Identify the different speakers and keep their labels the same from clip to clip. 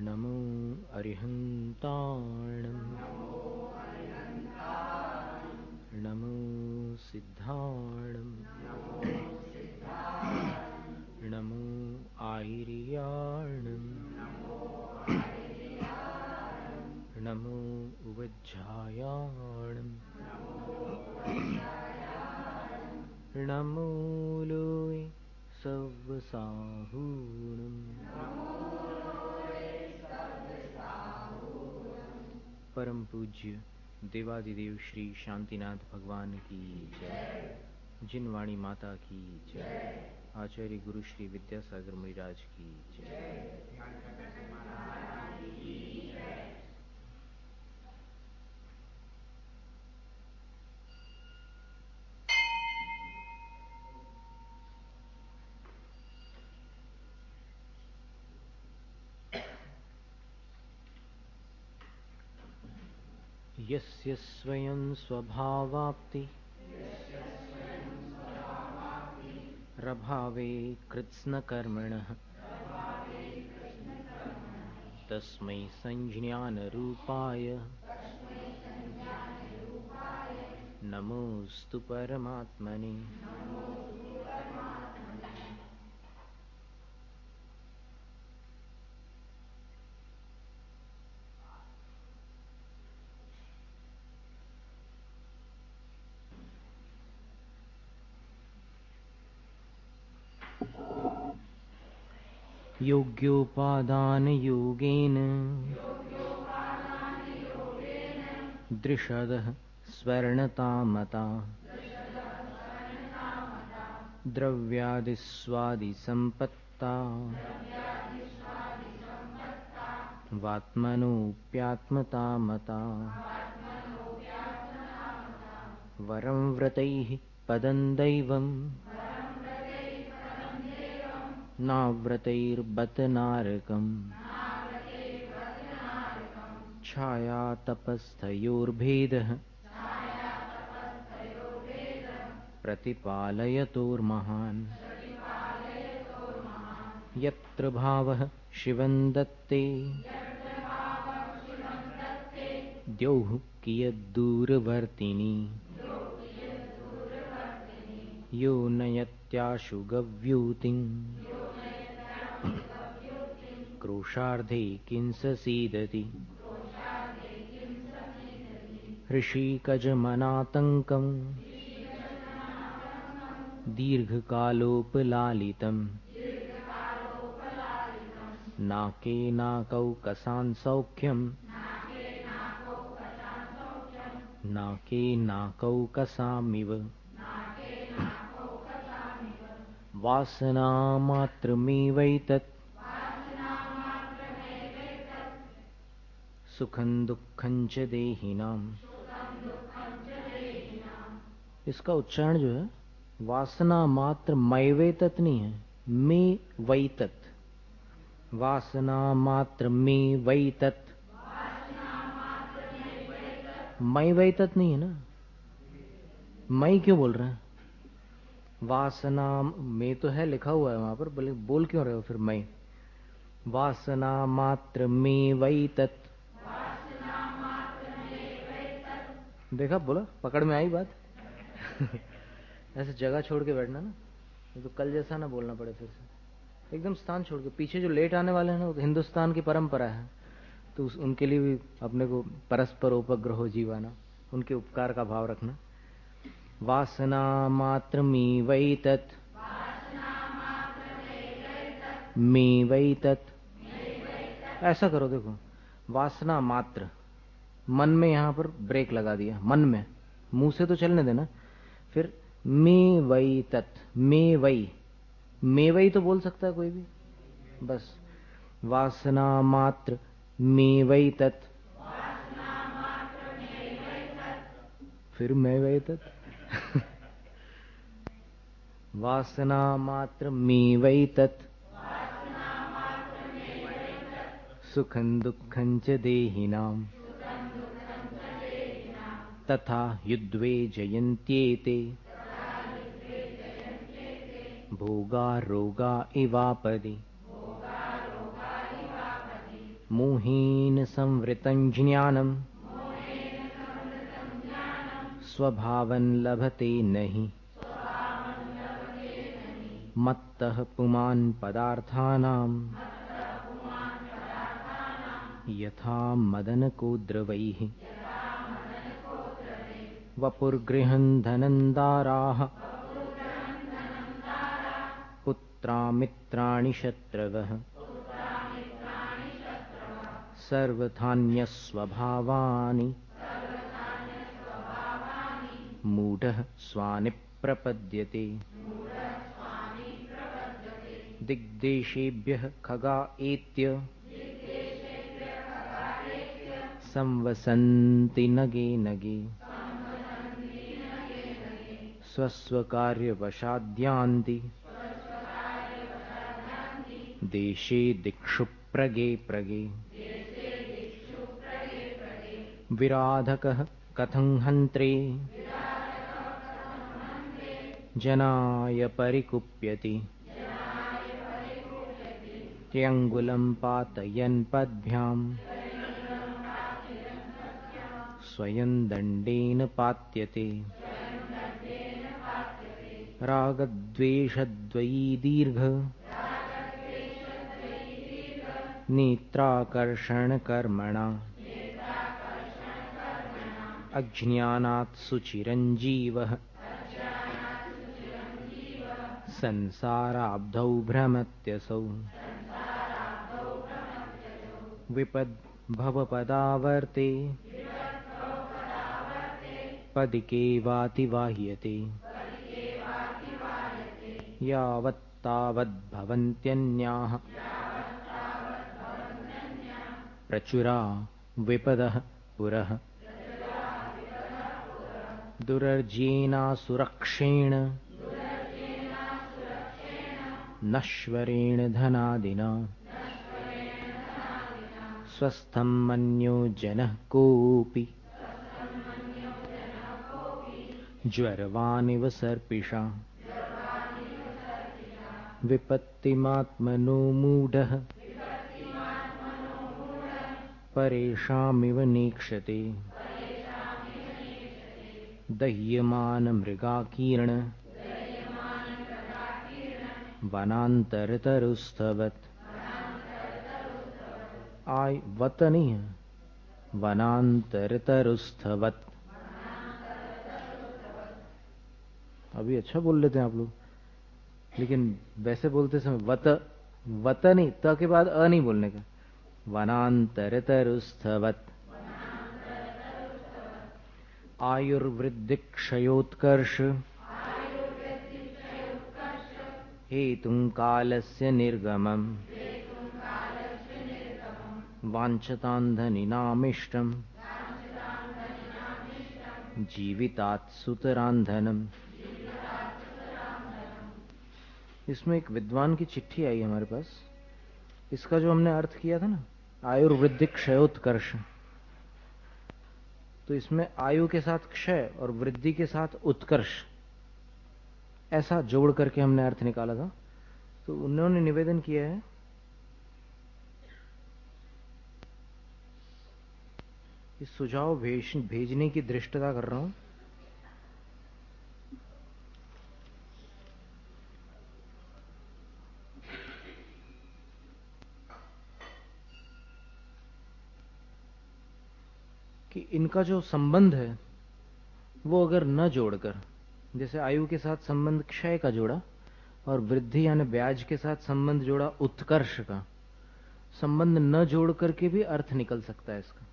Speaker 1: नमो अरिहन्ताणं नमो सिद्धाणं नमो आयर्याणं नमो उवज्झायाणं नमो लोय सव्वसाहूणं परम पूज्य देवादिदेव श्री शांतिनाथ भगवान की जय। जिनवाणी माता की जय। आचार्य गुरु श्री विद्यासागर मुनिराज की जय। यस्य स्वयं स्वभावाप्ति रभावे कृत्स्नकर्मणः तस्मै संज्ञानरूपाय नमोस्तु परमात्मने। योग्योपादानयोगेन दृषदः स्वर्णतामता द्रव्यादिस्वादिसम्पत्ता वात्मनोऽप्यात्मतामता वरं व्रतैः पदं दैवं नाव्रतैर्बत नारकम् छाया तपस्थयोर्भेदः प्रतिपालयतोर्महान् यत्र भावः शिवं दत्ते द्यौः कियद्दूरवर्तिनि यो नयत्याशु गव्यूतिं क्रोशार्धे किंससीदति ऋषिकजमनातङ्कं दीर्घकालोपलालितं नाके नाकौकसान् सौख्यं नाके नाकौकसामिव वासनामात्रमेवैतत् सुखं दुःखं च देहिनाम्। इसका उच्चारण जो है वासना मात्र मैवेतत नहीं है, मे वैतत। वासना मात्र में वैतत, मैं वैतत नहीं है ना। मैं क्यों बोल रहे हैं? वासना में तो है, लिखा हुआ है वहां पर, बोल क्यों रहे हो फिर मैं? वासना मात्र में वैतत। देखा, बोला, पकड़ में आई बात। ऐसे जगह छोड़ के बैठना ना, तो कल जैसा ना बोलना पड़े फिर से। एकदम स्थान छोड़ के। पीछे जो लेट आने वाले हैं ना, वो हिंदुस्तान की परंपरा है, तो उनके लिए भी अपने को परस्पर उपग्रहो जीवाना, उनके उपकार का भाव रखना। वासना मात्र में वैतत, में वैतत। ऐसा करो, देखो, वासना मात्र, मन में यहां पर ब्रेक लगा दिया, मन में, मुंह से तो चलने देना। फिर में वही तत्, में वही तो बोल सकता है कोई भी, बस। वासना मात्र में वही तत्, फिर मैं वही तत्। वासना मात्र में वही तत्, सुखं दुःखं च देहिनाम् तथा युद्ध्वे जयन्त्येते भोगा रोगा इवापदि मोहेन संवृतं ज्ञानं स्वभावं लभते नहि मत्तः पुमान् पदार्थानां यथा मदनकोद्रवैः वपुर्गृहं धनं दाराः पुत्रामित्राणि शत्रवः सर्वथान्यस्वभावानि मूढः स्वानि प्रपद्यते दिग्देशेभ्यः खगा एत्य संवसन्ति नगे नगे स्वस्वकार्यवशाद्यान्ति देशे दिक्षु प्रगे प्रगे विराधकः कथं हन्त्रे जनाय परिकुप्यति त्र्यङ्गुलं पातयन् पद्भ्यां स्वयं दण्डेन पात्यते रागद्वेषद्वयी दीर्घ नेत्राकर्षणकर्मणा अज्ञानात् सुचिरञ्जीवः संसाराब्धौ भ्रमत्यसौ विपद्भवपदावर्ते पदिकेवातिवाह्यते यावत्तावद्भवन्त्यन्याः प्रचुरा विपदः पुरः दुरर्जेनासुरक्षेण नश्वरेण धनादिना स्वस्थं मन्यो जनः कोऽपि ज्वरवानिव सर्पिषा विपत्तिमात्मनो मूढः परेषामिव नेक्षते दह्यमानमृगाकीर्ण वनान्तरतरुस्थवत् वत नहीं है, वनान्तरतरुस्थवत्। अभी अच्छा बोल लेते हैं आप लोग, लेकिन वैसे बोलते समय वत नहीं, त के बाद अ नहीं बोलने का। वनान्तरतरुस्थवत् आयुर्वृद्धिक्षयोत्कर्ष हेतुं कालस्य निर्गमम् वाञ्छतान्धनिनामिष्टम् जीवितात् सुतरान्धनम्। इसमें एक विद्वान की चिट्ठी आई हमारे पास। इसका जो हमने अर्थ किया था ना, आयुर्वृद्धि क्षयोत्कर्ष, तो इसमें आयु के साथ क्षय और वृद्धि के साथ उत्कर्ष, ऐसा जोड़ करके हमने अर्थ निकाला था। तो उन्होंने निवेदन किया है कि सुझाव भेजने की दृष्टता कर रहा हूं। कि इनका जो संबंध है वो अगर न जोड़कर, जैसे आयु के साथ संबंध क्षय का जोड़ा और वृद्धि यानी ब्याज के साथ संबंध जोड़ा उत्कर्ष का, संबंध न जोड़ करके भी अर्थ निकल सकता है इसका।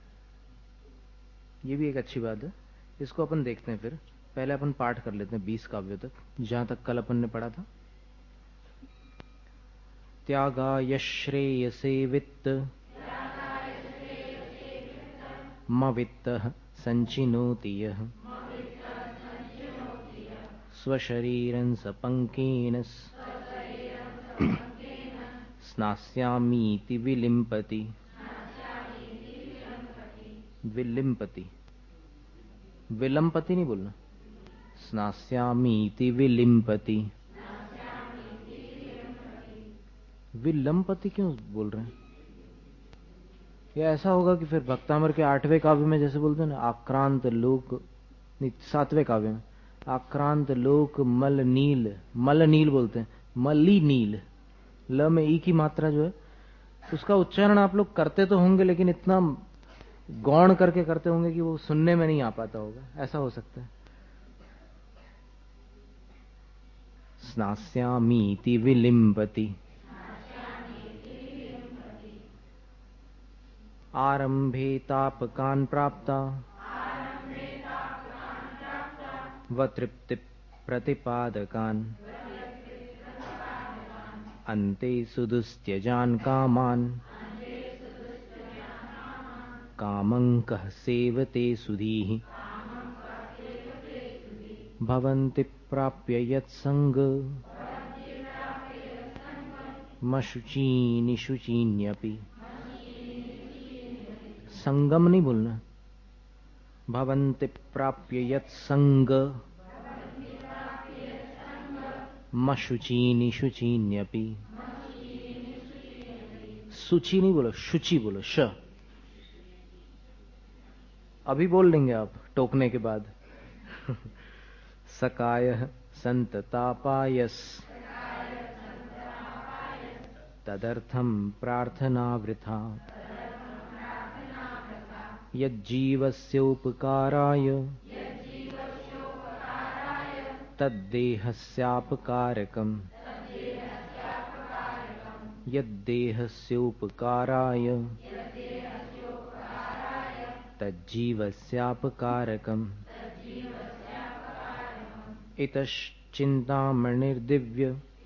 Speaker 1: ये भी एक अच्छी बात है। इसको अपन देखते हैं। फिर पहले अपन पाठ कर लेते हैं 20 काव्यों तक, जहां तक कल अपन ने पढ़ा था। त्यागाय श्रेयसे वित्त मवित्तः संचिनोति यः स्वशरीरं सपंकेन स्नास्यामीति विलिम्पति। विलिम्पति, विलंपति नहीं बोलना, स्नास्यामीति विलिम्पति। विलंपति क्यों बोल रहे हैं? या ऐसा होगा कि फिर भक्तामर के 8वें काव्य में जैसे बोलते हैं ना, आक्रांत लोक, नहीं 7वें काव्य में, आक्रांत लोक मल नील, मल नील बोलते हैं, मली नील, ल में ई की मात्रा जो है उसका उच्चारण आप लोग करते तो होंगे, लेकिन इतना गौण करके करते होंगे कि वो सुनने में नहीं आ पाता होगा, ऐसा हो सकता है। स्नास्यामीति विलिम्बति, आरंभे तापकान् प्राप्ता, वतृप्ति प्रतिपादकान्, अन्ते सुदुस्त्यजान् कामान्, कामं कः सेवते सुधीः, भवन्ति प्राप्य यत्संग, मशुचीनि शुचीन्यपि। संगम नहीं बोलना, भवन्ति प्राप्य यत्संग, मशुचीनि शुचीन्यपि। सुचि नहीं बोलो, शुचि बोलो, श। अभी बोल लेंगे आप टोकने के बाद। सकाय संततापायस, तदर्थं प्रार्थना वृथा, यज्जीवस्योपकाराय, तद्देहस्यापकारकम्, यद्देहस्योपकाराय, तज्जीवस्यापकारकम्। इतश्चिन्तामणिर्दिव्य,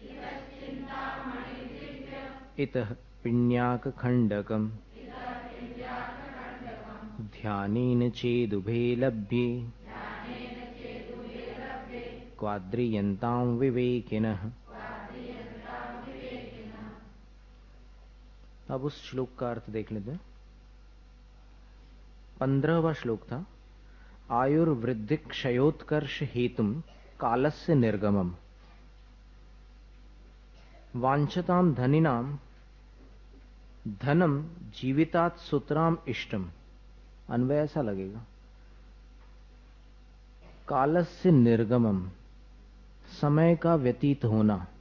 Speaker 1: इतः पिण्याकखण्डकम्, ध्यानेन चेदुभे लभ्ये, क्वाद्रियन्तां विवेकिनः। अब उस श्लोक का अर्थ देख लेते हैं। 15वां श्लोक था, आयुर्वृद्धि क्षयोत्कर्ष हेतुम कालस्य निर्गमम, वांछताम धनिनाम धनम जीवितात सुतराम इष्टम। अन्वय ऐसा लगेगा, कालस्य निर्गमम, समय का व्यतीत होना,